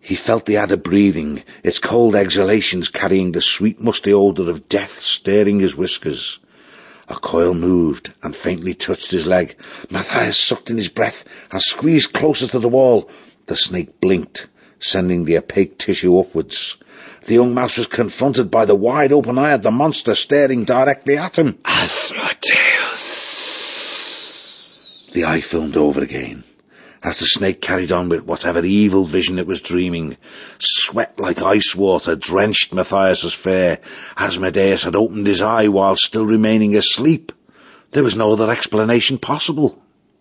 He felt the adder breathing, its cold exhalations carrying the sweet musty odour of death stirring his whiskers. A coil moved and faintly touched his leg. Matthias sucked in his breath and squeezed closer to the wall. The snake blinked, sending the opaque tissue upwards. The young mouse was confronted by the wide-open eye of the monster staring directly at him. Asmodeus! The eye filmed over again, as the snake carried on with whatever evil vision it was dreaming. Sweat like ice water drenched Matthias's fur. Asmodeus had opened his eye while still remaining asleep. There was no other explanation possible.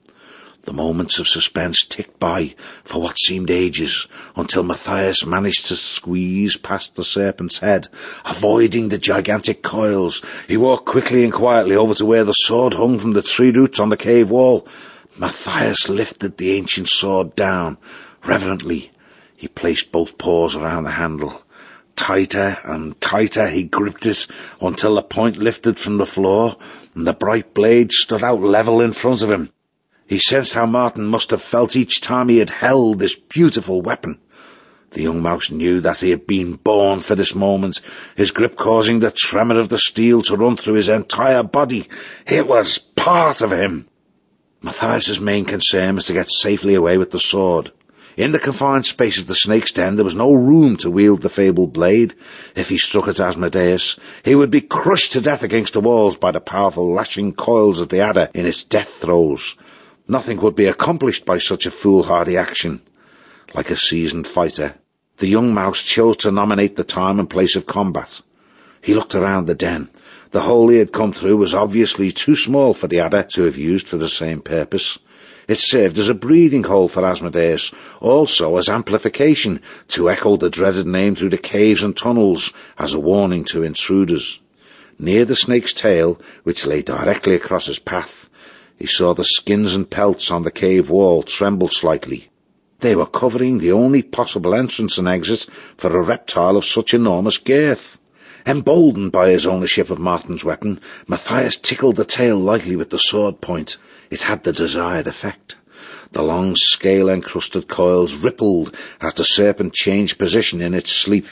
The moments of suspense ticked by for what seemed ages, until Matthias managed to squeeze past the serpent's head, avoiding the gigantic coils. He walked quickly and quietly over to where the sword hung from the tree roots on the cave wall. Matthias lifted the ancient sword down. Reverently, he placed both paws around the handle. Tighter and tighter he gripped it until the point lifted from the floor and the bright blade stood out level in front of him. He sensed how Martin must have felt each time he had held this beautiful weapon. The young mouse knew that he had been born for this moment, his grip causing the tremor of the steel to run through his entire body. It was part of him. Matthias's main concern was to get safely away with the sword. In the confined space of the snake's den there was no room to wield the fabled blade. If he struck at Asmodeus, he would be crushed to death against the walls by the powerful lashing coils of the adder in its death throes. Nothing would be accomplished by such a foolhardy action. Like a seasoned fighter, the young mouse chose to nominate the time and place of combat. He looked around the den. The hole he had come through was obviously too small for the adder to have used for the same purpose. It served as a breathing hole for Asmodeus, also as amplification to echo the dreaded name through the caves and tunnels as a warning to intruders. Near the snake's tail, which lay directly across his path, he saw the skins and pelts on the cave wall tremble slightly. They were covering the only possible entrance and exit for a reptile of such enormous girth. Emboldened by his ownership of Martin's weapon, Matthias tickled the tail lightly with the sword point. It had the desired effect. The long scale-encrusted coils rippled as the serpent changed position in its sleep.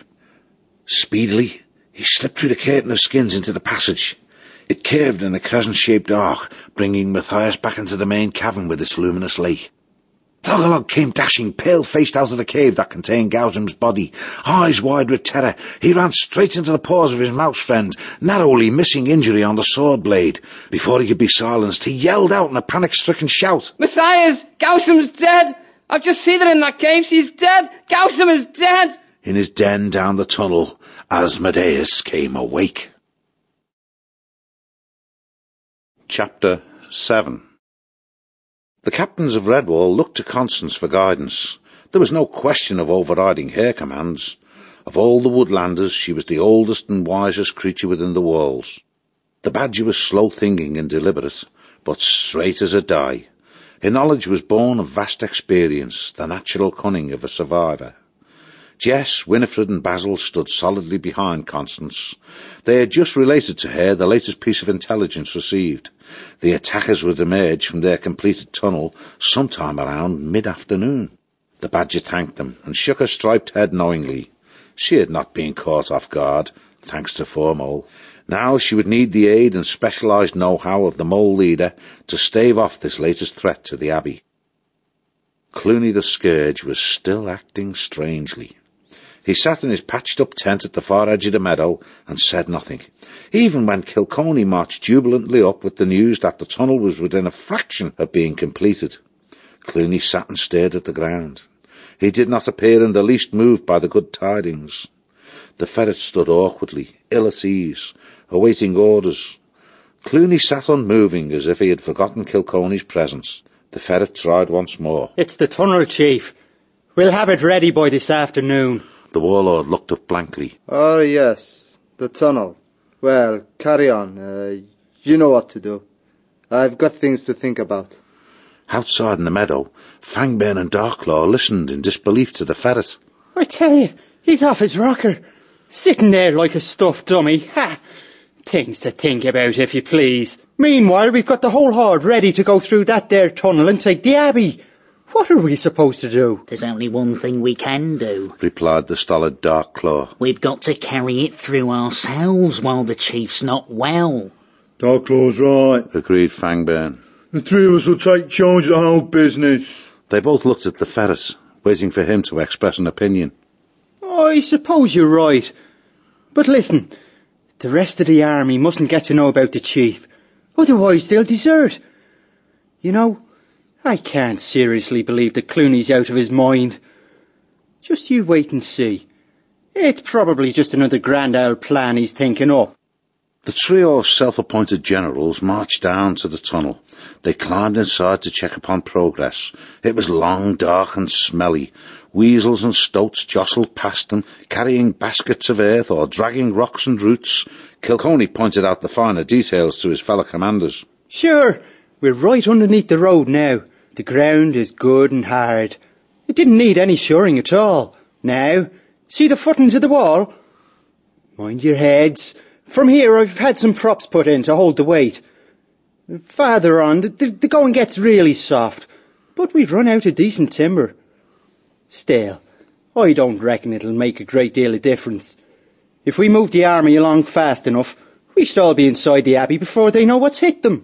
Speedily, he slipped through the curtain of skins into the passage. It curved in a crescent-shaped arc, bringing Matthias back into the main cavern with its luminous lake. Logolog came dashing, pale-faced out of the cave that contained Gausim's body. Eyes wide with terror, he ran straight into the paws of his mouse friend, narrowly missing injury on the sword blade. Before he could be silenced, he yelled out in a panic-stricken shout. Matthias, Gausim's dead! I've just seen her in that cave, she's dead! Gausim is dead! In his den down the tunnel, Asmodeus came awake. Chapter 7. The captains of Redwall looked to Constance for guidance. There was no question of overriding her commands. Of all the woodlanders, she was the oldest and wisest creature within the walls. The badger was slow-thinking and deliberate, but straight as a die. Her knowledge was born of vast experience, the natural cunning of a survivor. Jess, Winifred and Basil stood solidly behind Constance. They had just related to her the latest piece of intelligence received. The attackers would emerge from their completed tunnel sometime around mid-afternoon. The badger thanked them and shook her striped head knowingly. She had not been caught off guard, thanks to Fourmole. Now she would need the aid and specialised know-how of the mole leader to stave off this latest threat to the Abbey. Clooney the Scourge was still acting strangely. He sat in his patched-up tent at the far edge of the meadow and said nothing, even when Kilconey marched jubilantly up with the news that the tunnel was within a fraction of being completed. Clooney sat and stared at the ground. He did not appear in the least moved by the good tidings. The ferret stood awkwardly, ill at ease, awaiting orders. Clooney sat unmoving as if he had forgotten Kilconey's presence. The ferret tried once more. It's the tunnel, Chief. We'll have it ready by this afternoon. The warlord looked up blankly. Oh, yes, the tunnel. Well, carry on. You know what to do. I've got things to think about. Outside in the meadow, Fangburn and Darklaw listened in disbelief to the ferret. I tell you, he's off his rocker, sitting there like a stuffed dummy. Ha! Things to think about, if you please. Meanwhile, we've got the whole horde ready to go through that there tunnel and take the Abbey. What are we supposed to do? There's only one thing we can do, replied the stolid Darkclaw. We've got to carry it through ourselves while the chief's not well. Darkclaw's right, agreed Fangburn. The three of us will take charge of the whole business. They both looked at the ferret, waiting for him to express an opinion. I suppose you're right. But listen, the rest of the army mustn't get to know about the chief. Otherwise they'll desert. You know, I can't seriously believe that Clooney's out of his mind. Just you wait and see. It's probably just another grand old plan he's thinking up. The trio of self-appointed generals marched down to the tunnel. They climbed inside to check upon progress. It was long, dark and smelly. Weasels and stoats jostled past them, carrying baskets of earth or dragging rocks and roots. Kilconey pointed out the finer details to his fellow commanders. Sure, we're right underneath the road now. The ground is good and hard. It didn't need any shoring at all. Now, see the footings of the wall? Mind your heads. From here I've had some props put in to hold the weight. Farther on, the going gets really soft, but we've run out of decent timber. Still, I don't reckon it'll make a great deal of difference. If we move the army along fast enough, we should all be inside the abbey before they know what's hit them.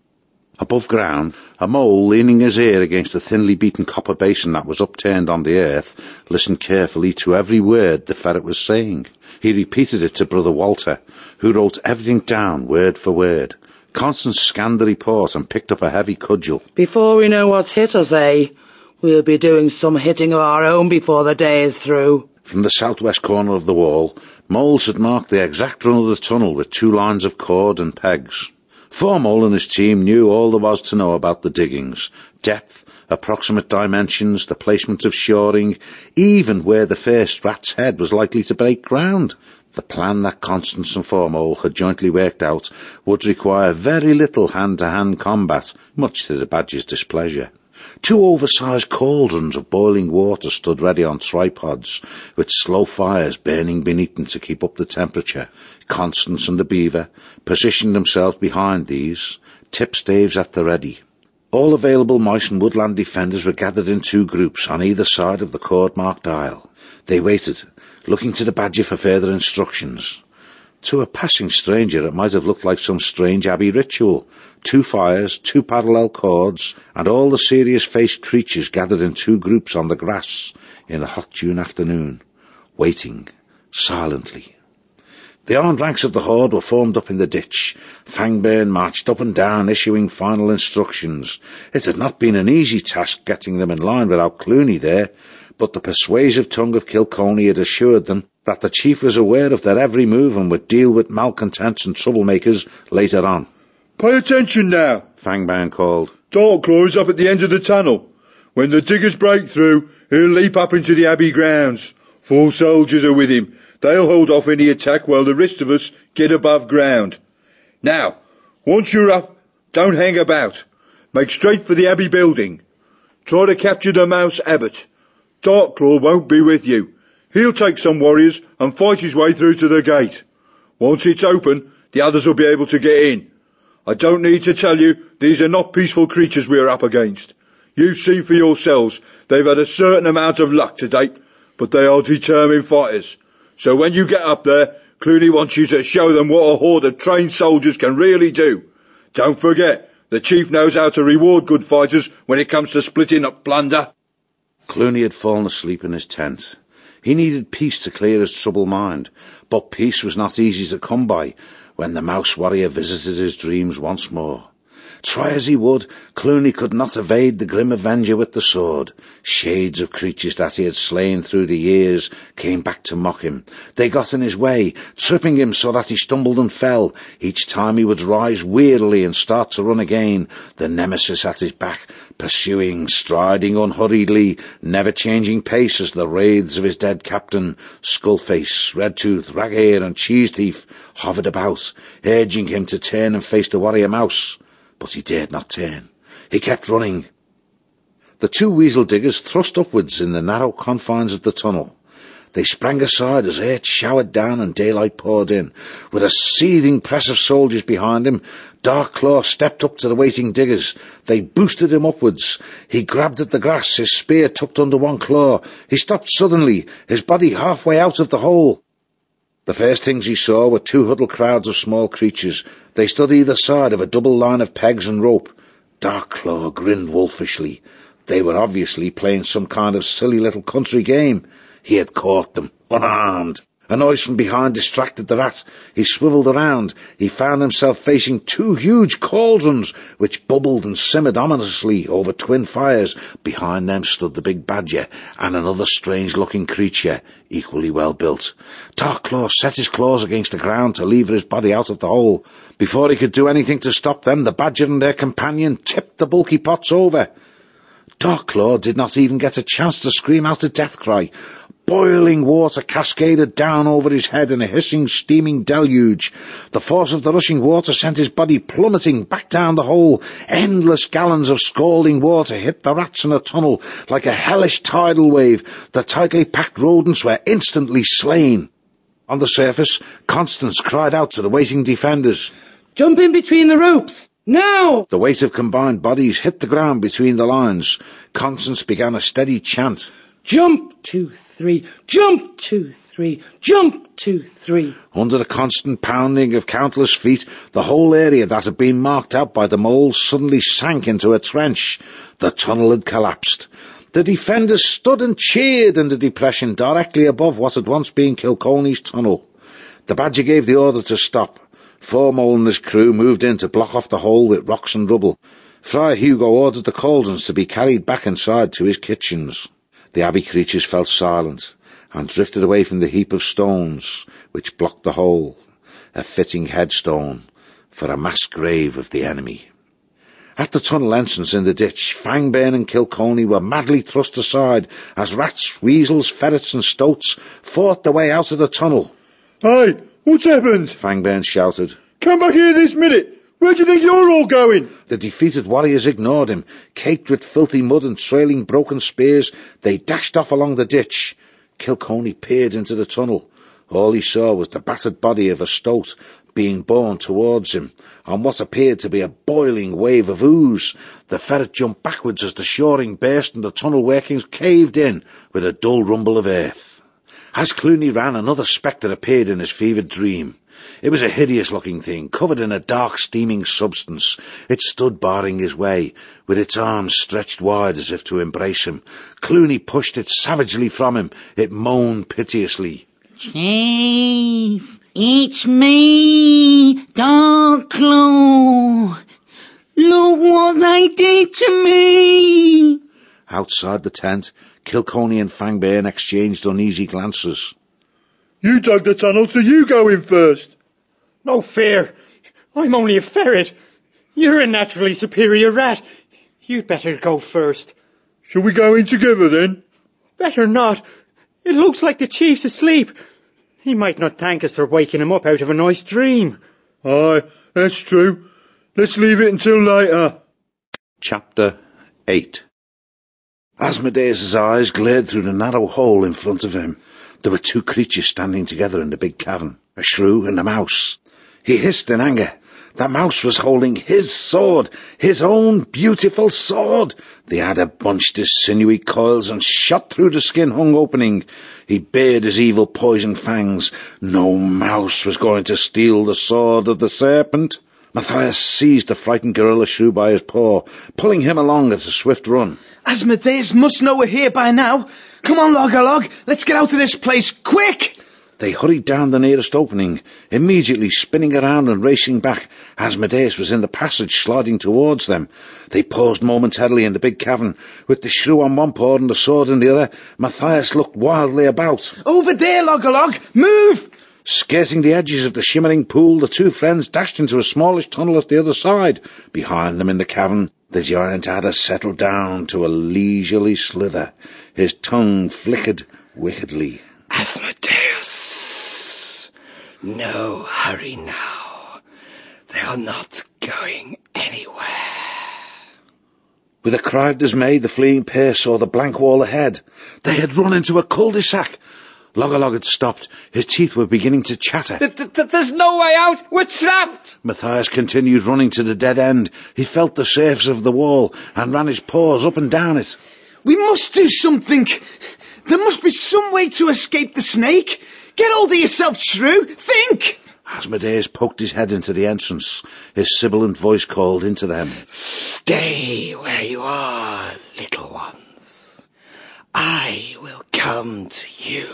Above ground, a mole, leaning his ear against the thinly beaten copper basin that was upturned on the earth, listened carefully to every word the ferret was saying. He repeated it to Brother Walter, who wrote everything down word for word. Constance scanned the report and picked up a heavy cudgel. Before we know what's hit us, we'll be doing some hitting of our own before the day is through. From the southwest corner of the wall, Moles had marked the exact run of the tunnel with 2 lines of cord and pegs. Formole and his team knew all there was to know about the diggings: depth, approximate dimensions, the placement of shoring, even where the first rat's head was likely to break ground. The plan that Constance and Formole had jointly worked out would require very little hand-to-hand combat, much to the Badger's displeasure. 2 oversized cauldrons of boiling water stood ready on tripods, with slow fires burning beneath them to keep up the temperature. Constance and the Beaver positioned themselves behind these, tipstaves at the ready. All available moist and woodland defenders were gathered in 2 groups on either side of the cord-marked aisle. They waited, looking to the Badger for further instructions. To a passing stranger it might have looked like some strange abbey ritual. 2 fires, 2 parallel cords, and all the serious-faced creatures gathered in 2 groups on the grass in the hot June afternoon, waiting silently. The armed ranks of the horde were formed up in the ditch. Fangburn marched up and down, issuing final instructions. It had not been an easy task getting them in line without Clooney there, but the persuasive tongue of Kilconey had assured them that the chief was aware of their every move and would deal with malcontents and troublemakers later on. Pay attention now, Fangburn called. Darkclaw is up at the end of the tunnel. When the diggers break through, he'll leap up into the abbey grounds. 4 soldiers are with him. They'll hold off any attack while the rest of us get above ground. Now, once you're up, don't hang about. Make straight for the abbey building. Try to capture the Mouse Abbot. Darkclaw won't be with you. He'll take some warriors and fight his way through to the gate. Once it's open, the others will be able to get in. I don't need to tell you, these are not peaceful creatures we're up against. You've seen for yourselves, they've had a certain amount of luck to date, but they are determined fighters. So when you get up there, Clooney wants you to show them what a horde of trained soldiers can really do. Don't forget, the chief knows how to reward good fighters when it comes to splitting up plunder. Clooney had fallen asleep in his tent. He needed peace to clear his troubled mind, but peace was not easy to come by when the Mouse Warrior visited his dreams once more. Try as he would, Clooney could not evade the grim avenger with the sword. Shades of creatures that he had slain through the years came back to mock him. They got in his way, tripping him so that he stumbled and fell. Each time he would rise wearily and start to run again, the nemesis at his back, pursuing, striding unhurriedly, never changing pace as the wraiths of his dead captain, Skullface, Redtooth, Raghair and Cheese Thief, hovered about, urging him to turn and face the warrior mouse. But he dared not turn. He kept running. The 2 weasel diggers thrust upwards in the narrow confines of the tunnel. They sprang aside as earth showered down and daylight poured in. With a seething press of soldiers behind him, Darkclaw stepped up to the waiting diggers. They boosted him upwards. He grabbed at the grass, his spear tucked under one claw. He stopped suddenly, his body halfway out of the hole. The first things he saw were two huddled crowds of small creatures. They stood either side of a double line of pegs and rope. Darkclaw grinned wolfishly. They were obviously playing some kind of silly little country game. He had caught them, unarmed. A noise from behind distracted the rat. He swiveled around. He found himself facing two huge cauldrons, which bubbled and simmered ominously over twin fires. Behind them stood the big badger and another strange-looking creature, equally well built. Darkclaw set his claws against the ground to lever his body out of the hole. Before he could do anything to stop them, the badger and their companion tipped the bulky pots over. Darkclaw did not even get a chance to scream out a death cry. Boiling water cascaded down over his head in a hissing, steaming deluge. The force of the rushing water sent his body plummeting back down the hole. Endless gallons of scalding water hit the rats in the tunnel like a hellish tidal wave. The tightly packed rodents were instantly slain. On the surface, Constance cried out to the waiting defenders. Jump in between the ropes! Now! The weight of combined bodies hit the ground between the lines. Constance began a steady chant. Jump, 2, 3, jump, 2, 3, jump, 2, 3. Under the constant pounding of countless feet, the whole area that had been marked out by the moles suddenly sank into a trench. The tunnel had collapsed. The defenders stood and cheered in the depression directly above what had once been Kilconey's tunnel. The badger gave the order to stop. Formole and his crew moved in to block off the hole with rocks and rubble. Friar Hugo ordered the cauldrons to be carried back inside to his kitchens. The abbey creatures fell silent and drifted away from the heap of stones which blocked the hole, a fitting headstone for a mass grave of the enemy. At the tunnel entrance in the ditch, Fangburn and Kilconey were madly thrust aside as rats, weasels, ferrets and stoats fought their way out of the tunnel. Hey, what's happened? Fangburn shouted. Come back here this minute! Where do you think you're all going? The defeated warriors ignored him. Caked with filthy mud and trailing broken spears, they dashed off along the ditch. Kilconey peered into the tunnel. All he saw was the battered body of a stoat being borne towards him on what appeared to be a boiling wave of ooze. The ferret jumped backwards as the shoring burst and the tunnel workings caved in with a dull rumble of earth. As Clooney ran, another spectre appeared in his fevered dream. It was a hideous-looking thing, covered in a dark, steaming substance. It stood barring his way, with its arms stretched wide as if to embrace him. Clooney pushed it savagely from him. It moaned piteously. Chief, it's me, Darkclaw. Look what they did to me. Outside the tent, Kilconey and Fangburn exchanged uneasy glances. You dug the tunnel, so you go in first. No fear. I'm only a ferret. You're a naturally superior rat. You'd better go first. Shall we go in together then? Better not. It looks like the chief's asleep. He might not thank us for waking him up out of a nice dream. Aye, that's true. Let's leave it until later. Chapter 8. Asmodeus's eyes glared through the narrow hole in front of him. There were two creatures standing together in the big cavern, a shrew and a mouse. He hissed in anger. The mouse was holding his sword, his own beautiful sword. The adder bunched his sinewy coils and shot through the skin-hung opening. He bared his evil poison fangs. No mouse was going to steal the sword of the serpent. Matthias seized the frightened gorilla shrew by his paw, pulling him along at a swift run. Asmodeus must know we're here by now. Come on, Log-a-Log, let's get out of this place, quick! They hurried down the nearest opening, immediately spinning around and racing back. Asmodeus was in the passage, sliding towards them. They paused momentarily in the big cavern. With the shrew on one paw and the sword in the other, Matthias looked wildly about. Over there, Log-a-Log, move! Skirting the edges of the shimmering pool, the two friends dashed into a smallish tunnel at the other side. Behind them in the cavern, the giant adder settled down to a leisurely slither. His tongue flickered wickedly. Asmodeus, no hurry now. They are not going anywhere. With a cry of dismay, the fleeing pair saw the blank wall ahead. They had run into a cul-de-sac. Loggerlog had stopped. His teeth were beginning to chatter. There's no way out. We're trapped. Matthias continued running to the dead end. He felt the surface of the wall and ran his paws up and down it. We must do something. There must be some way to escape the snake. Get hold of yourself, Shrew. Think! Asmodeus poked his head into the entrance. His sibilant voice called into them. Stay where you are, little ones. I will come to you,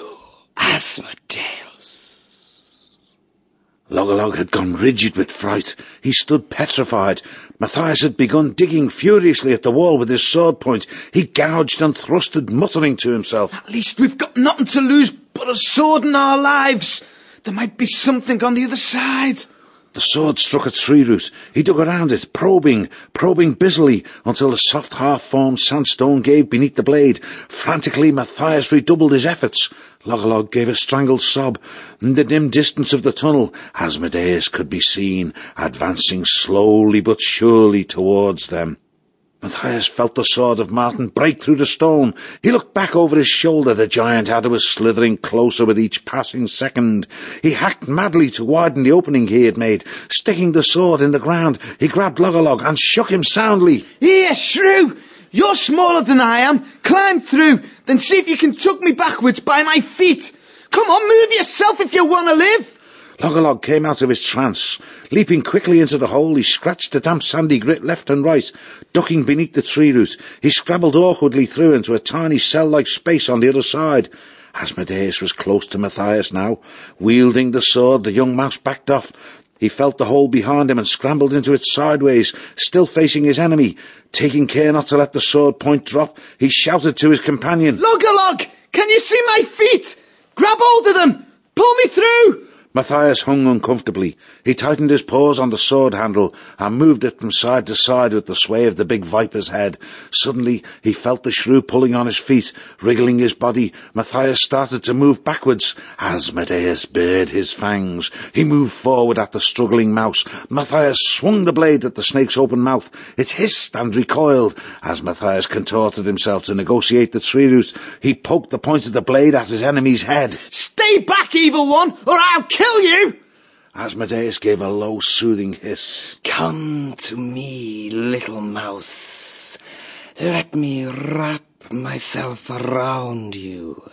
Asmodeus. Loggerlog had gone rigid with fright. He stood petrified. Matthias had begun digging furiously at the wall with his sword point. He gouged and thrusted, muttering to himself. At least we've got nothing to lose but a sword and our lives. There might be something on the other side. The sword struck a tree root. He dug around it, probing busily, until the soft half-formed sandstone gave beneath the blade. Frantically, Matthias redoubled his efforts. Loggerlog gave a strangled sob. In the dim distance of the tunnel, Asmodeus could be seen, advancing slowly but surely towards them. Matthias felt the sword of Martin break through the stone. He looked back over his shoulder. The giant adder was slithering closer with each passing second. He hacked madly to widen the opening he had made. Sticking the sword in the ground, he grabbed Loggerlog and shook him soundly. Here, Shrew! You're smaller than I am. Climb through, then see if you can tug me backwards by my feet. Come on, move yourself if you want to live. Loggerlog came out of his trance. Leaping quickly into the hole, he scratched the damp sandy grit left and right. Ducking beneath the tree root, he scrabbled awkwardly through into a tiny cell-like space on the other side. Asmodeus was close to Matthias now. Wielding the sword, the young mouse backed off. He felt the hole behind him and scrambled into it sideways, still facing his enemy. Taking care not to let the sword point drop, he shouted to his companion. Loggerlog, can you see my feet? Grab hold of them. Pull me through. Matthias hung uncomfortably. He tightened his paws on the sword handle and moved it from side to side with the sway of the big viper's head. Suddenly, he felt the shrew pulling on his feet, wriggling his body. Matthias started to move backwards. Asmodeus bared his fangs. He moved forward at the struggling mouse. Matthias swung the blade at the snake's open mouth. It hissed and recoiled. As Matthias contorted himself to negotiate the tree root, he poked the point of the blade at his enemy's head. Stay back, evil one, or I'll kill you! Asmodeus gave a low, soothing hiss. Come to me, little mouse. Let me wrap myself around you.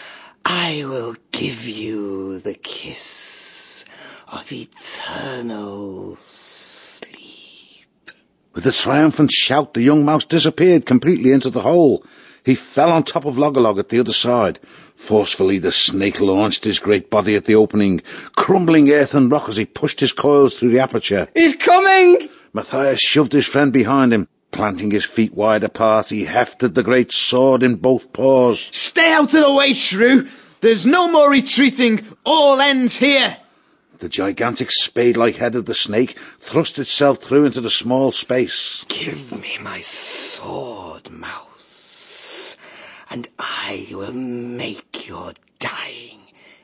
I will give you the kiss of eternal sleep. With a triumphant shout, the young mouse disappeared completely into the hole. He fell on top of Loggerlog at the other side. Forcefully, the snake launched his great body at the opening, crumbling earth and rock as he pushed his coils through the aperture. He's coming! Matthias shoved his friend behind him. Planting his feet wide apart, he hefted the great sword in both paws. Stay out of the way, Shrew. There's no more retreating. All ends here. The gigantic spade-like head of the snake thrust itself through into the small space. Give me my sword, mouse, and I will make your dying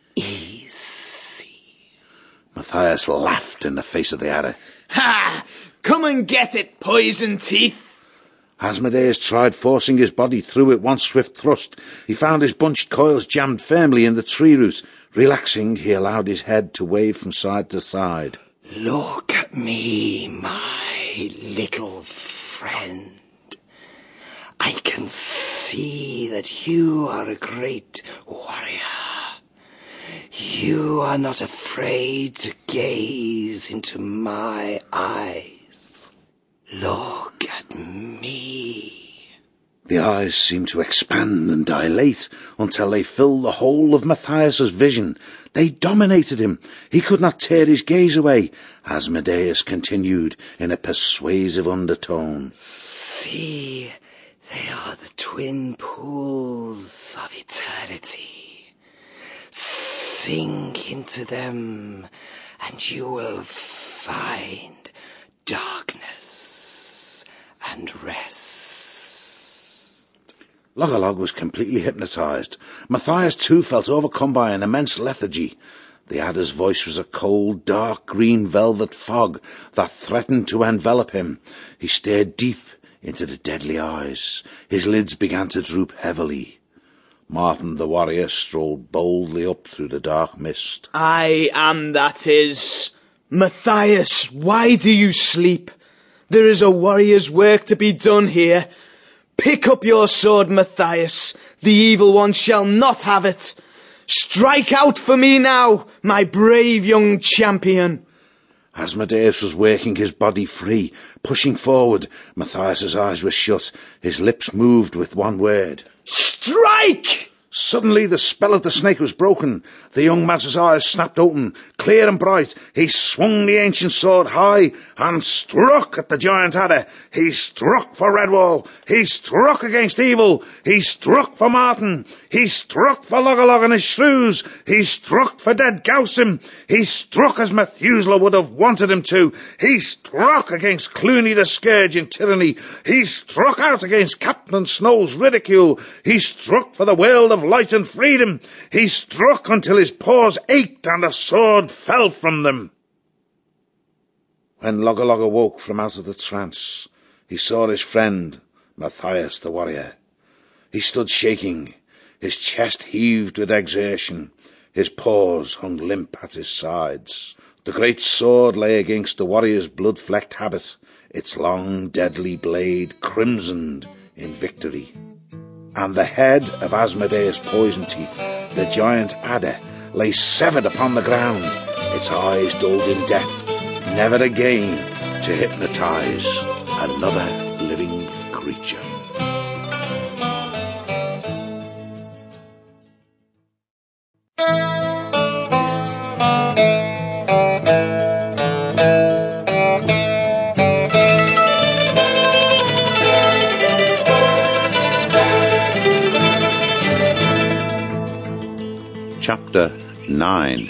easy. Matthias laughed in the face of the adder. Ha! Come and get it, poison teeth. Asmodeus tried forcing his body through with one swift thrust. He found his bunched coils jammed firmly in the tree root. Relaxing, he allowed his head to wave from side to side. Look at me, my little friend. I can see that you are a great warrior. You are not afraid to gaze into my eyes. Look at me. The eyes seemed to expand and dilate until they filled the whole of Matthias's vision. They dominated him. He could not tear his gaze away. Asmodeus continued in a persuasive undertone. See, they are the twin pools of eternity. Sink into them, and you will find darkness and rest. Loggerlog was completely hypnotized. Matthias, too, felt overcome by an immense lethargy. The adder's voice was a cold, dark green velvet fog that threatened to envelop him. He stared deep into the deadly eyes. His lids began to droop heavily. Martin the warrior strode boldly up through the dark mist. I am that is. Matthias, why do you sleep? There is a warrior's work to be done here. Pick up your sword, Matthias. The evil one shall not have it. Strike out for me now, my brave young champion. Asmodeus was working his body free, pushing forward. Matthias's eyes were shut. His lips moved with one word. Strike! Suddenly the spell of the snake was broken. The young man's eyes snapped open, clear and bright. He swung the ancient sword high and struck at the giant adder. He struck for Redwall. He struck against evil. He struck for Martin. He struck for Logolog and his shrews. He struck for dead Gausim. He struck as Methuselah would have wanted him to. He struck against Clooney the Scourge in tyranny. He struck out against Captain Snow's ridicule. He struck for the world of light and freedom. He struck until his paws ached and a sword fell from them. When Logolog awoke from out of the trance, he saw his friend, Matthias the warrior. He stood shaking. His chest heaved with exertion. His paws hung limp at his sides. The great sword lay against the warrior's blood-flecked habit, its long, deadly blade crimsoned in victory. And the head of Asmodeus Poison Teeth, the giant adder, lay severed upon the ground, its eyes dulled in death, never again to hypnotize another living creature. Chapter 9.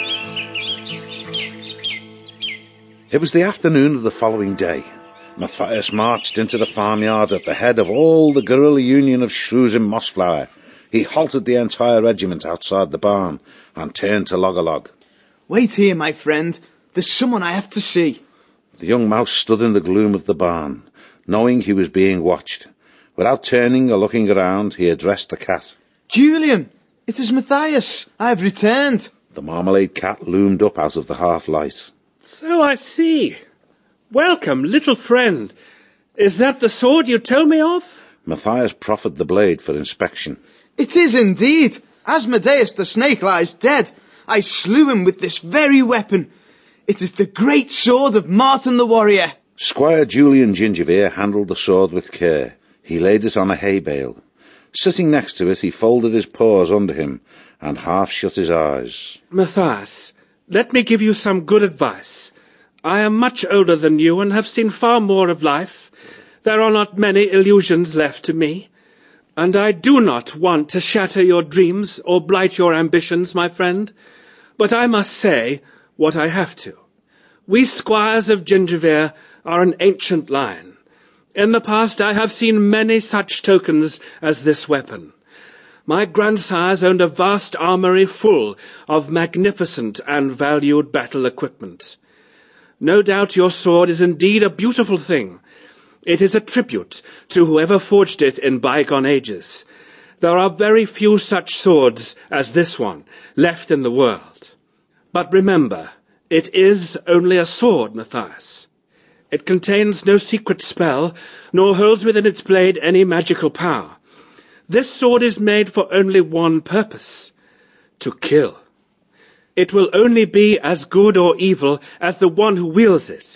It was the afternoon of the following day. Matthias marched into the farmyard at the head of all the guerrilla union of shrews in Mossflower. He halted the entire regiment outside the barn and turned to Logolog. Wait here, my friend. There's someone I have to see. The young mouse stood in the gloom of the barn, knowing he was being watched. Without turning or looking around, he addressed the cat. Julian! It is Matthias. I have returned. The marmalade cat loomed up out of the half-light. So I see. Welcome, little friend. Is that the sword you told me of? Matthias proffered the blade for inspection. It is indeed. Asmodeus the snake lies dead. I slew him with this very weapon. It is the great sword of Martin the warrior. Squire Julian Gingerbeer handled the sword with care. He laid it on a hay bale. Sitting next to it, he folded his paws under him and half shut his eyes. Matthias, let me give you some good advice. I am much older than you and have seen far more of life. There are not many illusions left to me, and I do not want to shatter your dreams or blight your ambitions, my friend, but I must say what I have to. We squires of Gingervere are an ancient line. In the past I have seen many such tokens as this weapon. My grandsires owned a vast armoury full of magnificent and valued battle equipment. No doubt your sword is indeed a beautiful thing. It is a tribute to whoever forged it in bygone ages. There are very few such swords as this one left in the world. But remember, it is only a sword, Matthias. It contains no secret spell, nor holds within its blade any magical power. This sword is made for only one purpose: to kill. It will only be as good or evil as the one who wields it.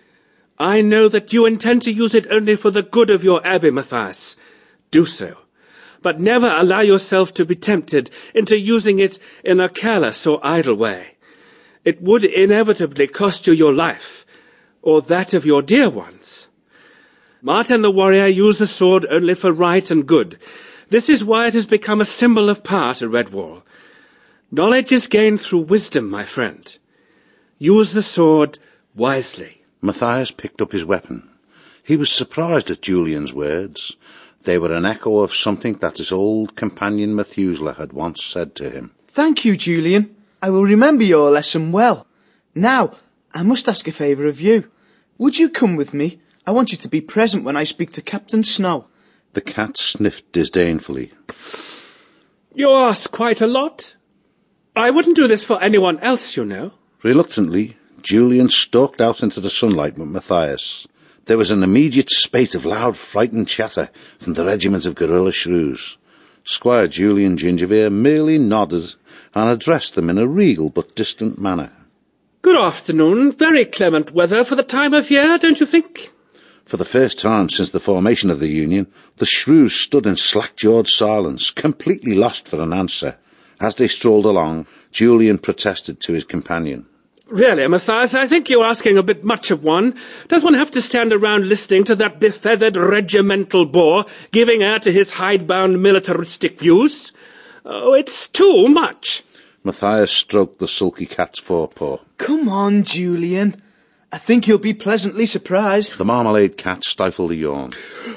I know that you intend to use it only for the good of your abbey, Matthias. Do so, but never allow yourself to be tempted into using it in a careless or idle way. It would inevitably cost you your life, or that of your dear ones. Martin the warrior used the sword only for right and good. This is why it has become a symbol of power to Redwall. Knowledge is gained through wisdom, my friend. Use the sword wisely. Matthias picked up his weapon. He was surprised at Julian's words. They were an echo of something that his old companion Methuselah had once said to him. Thank you, Julian. I will remember your lesson well. Now, I must ask a favour of you. Would you come with me? I want you to be present when I speak to Captain Snow. The cat sniffed disdainfully. You ask quite a lot. I wouldn't do this for anyone else, you know. Reluctantly, Julian stalked out into the sunlight with Matthias. There was an immediate spate of loud, frightened chatter from the regiment of guerrilla shrews. Squire Julian Gingervere merely nodded and addressed them in a regal but distant manner. Good afternoon. Very clement weather for the time of year, don't you think? For the first time since the formation of the Union, the shrews stood in slack-jawed silence, completely lost for an answer. As they strolled along, Julian protested to his companion. Really, Matthias, I think you're asking a bit much of one. Does one have to stand around listening to that befeathered regimental bore giving air to his hidebound militaristic views? Oh, it's too much. Matthias stroked the sulky cat's forepaw. Come on, Julian. I think you'll be pleasantly surprised. The marmalade cat stifled a yawn.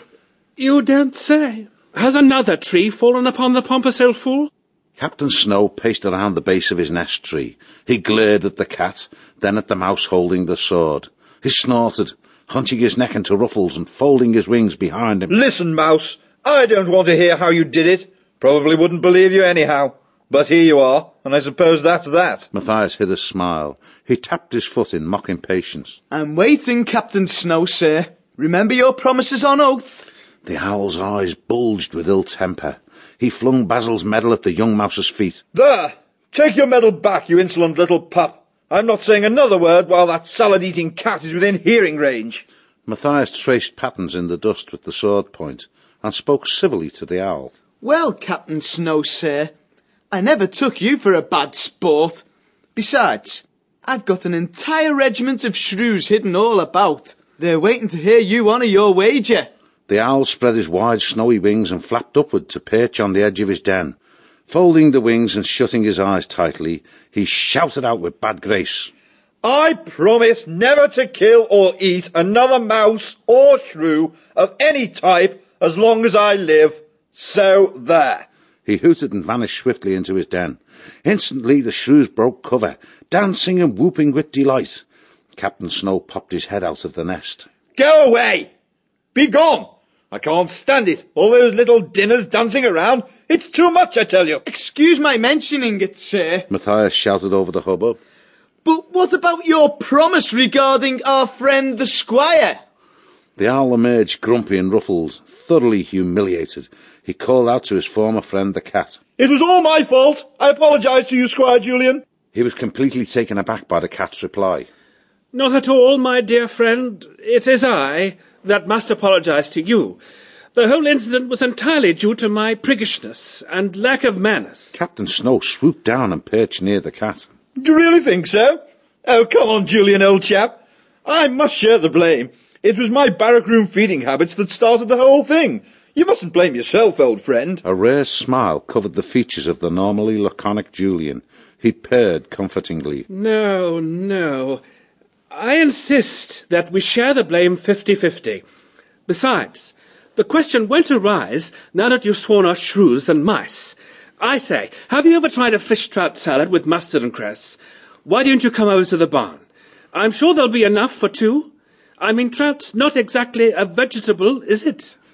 You don't say. Has another tree fallen upon the pompous old fool? Captain Snow paced around the base of his nest tree. He glared at the cat, then at the mouse holding the sword. He snorted, hunching his neck into ruffles and folding his wings behind him. Listen, Mouse, I don't want to hear how you did it. Probably wouldn't believe you anyhow. But here you are, and I suppose that's that. Matthias hid a smile. He tapped his foot in mock impatience. I'm waiting, Captain Snow, sir. Remember your promises on oath. The owl's eyes bulged with ill temper. He flung Basil's medal at the young mouse's feet. There! Take your medal back, you insolent little pup. I'm not saying another word while that salad-eating cat is within hearing range. Matthias traced patterns in the dust with the sword point and spoke civilly to the owl. Well, Captain Snow, sir, I never took you for a bad sport. Besides, I've got an entire regiment of shrews hidden all about. They're waiting to hear you honour your wager. The owl spread his wide snowy wings and flapped upward to perch on the edge of his den. Folding the wings and shutting his eyes tightly, he shouted out with bad grace. I promise never to kill or eat another mouse or shrew of any type as long as I live. So there. He hooted and vanished swiftly into his den. Instantly the shrews broke cover, dancing and whooping with delight. Captain Snow popped his head out of the nest. Go away! Be gone! I can't stand it. All those little dinners dancing around. It's too much, I tell you. Excuse my mentioning it, sir. Matthias shouted over the hubbub. But what about your promise regarding our friend the squire? The owl emerged grumpy and ruffled, thoroughly humiliated. He called out to his former friend the cat. It was all my fault. I apologise to you, Squire Julian. He was completely taken aback by the cat's reply. Not at all, my dear friend. It is I that must apologise to you. The whole incident was entirely due to my priggishness and lack of manners. Captain Snow swooped down and perched near the cat. Do you really think so? Oh, come on, Julian, old chap. I must share the blame. It was my barrack room feeding habits that started the whole thing. You mustn't blame yourself, old friend. A rare smile covered the features of the normally laconic Julian. He purred comfortingly. No. I insist that we share the blame 50-50. Besides, the question won't arise now that you've sworn off shrews and mice. I say, have you ever tried a fish trout salad with mustard and cress? Why don't you come over to the barn? I'm sure there'll be enough for two. I mean, trout's not exactly a vegetable, is it?